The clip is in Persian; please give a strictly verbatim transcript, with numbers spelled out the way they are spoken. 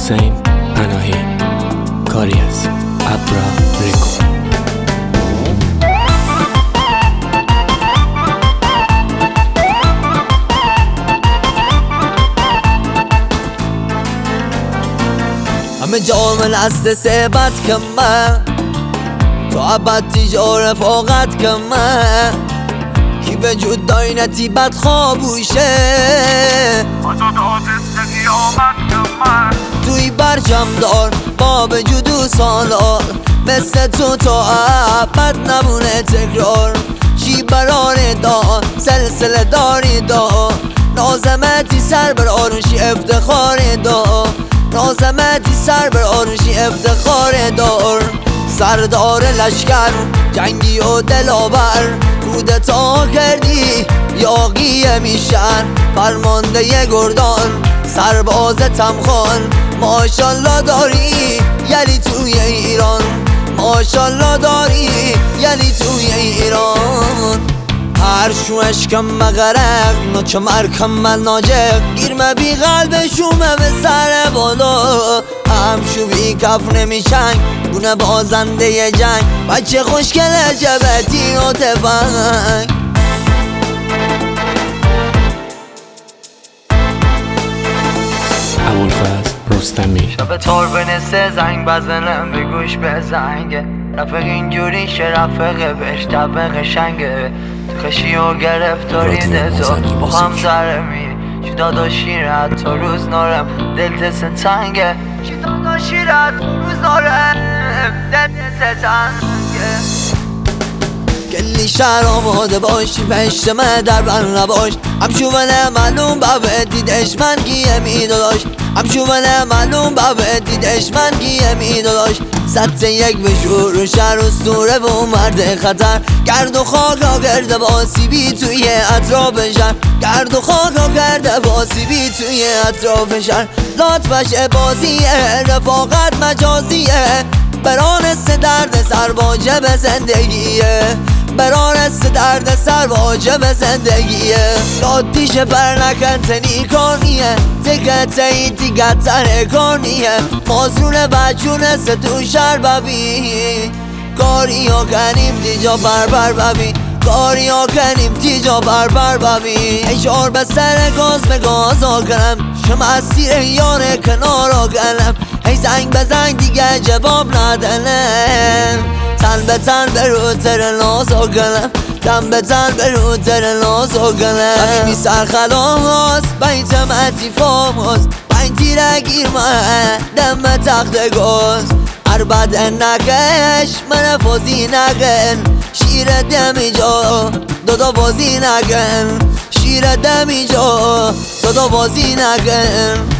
حسین پناهی، کاری از ابرا ریکو. همه جا من است ثبت کمه تو عبد تیجا رفاقت کمه کی وجود داینتی بد خوابوشه توی برجم دار با وجود و سالار مثل تو تا عبد نمونه تکرار چی براره دار سلسله داری دار نازمتی سر بر آرشی افتخار دار نازمتی سر بر آرشی افتخار دار سردار لشکر جنگی و دلاور کودتا کردی یاقی میشن فرمانده گردان سرباز تمخان ماشالله داری یلی توی ایران ماشالله داری یلی توی ایران هر شو اشکم مغرق نوچه مرکم من ناجق گیرمه بی قلب شومه به سر بالا هم شو بی کف نمیشنگ بونه بازنده جنگ بچه خوشگل جبتی و تفنگ ابوالفضل رستمی. شب تار بنسه زنگ بزنم به گوش به زنگه رفق اینجوری شه رفق بهش طبق شنگه تو خشی و گرفتاری دزا با هم ذره می چی دادا شیرت تا روز نارم دل دست تنگه چی دادا شیرت تا روز نارم دل دست تنگه کلی شهر آماده باشی پشت من در بر نباش همشونه معلوم با دیدش من گیه می داشت همشونه معلوم با دیدش من گیه می داشت سطح یک به شور شهر اسطوره و مرد خطر گرد و خاک ها کرده با سیبی توی اطراف شهر گرد و خاک ها کرده با سیبی توی اطراف شهر لطفش بازیه رفاقت مجازیه برانست درد سر واجب زندگیه برانست درد سر واجب زندگیه لاتیش بر نکن کنیه تکت ایتی گتر کنیه مازرون بچونه ستو شر ببی کاری ها کنیم دیجا بر بر ببی کاری ها کنیم دیجا بر بر ببی اشار به سر گاز به گاز ها کنم شما از سیر یار کنار ها کنم ای زنگ بزنگ دیگه جواب ندنم تن به تن به رو تر نازا کنم تن به تن به رو تر نازا کنم حبیبی سرخلام هست بیت متیفام هست بین تیره گیر من دم تخت گاز هر بد نکش من فازی نکن شیر دمی جا دادا بازی نکن شیر دمی جا دادا بازی نکن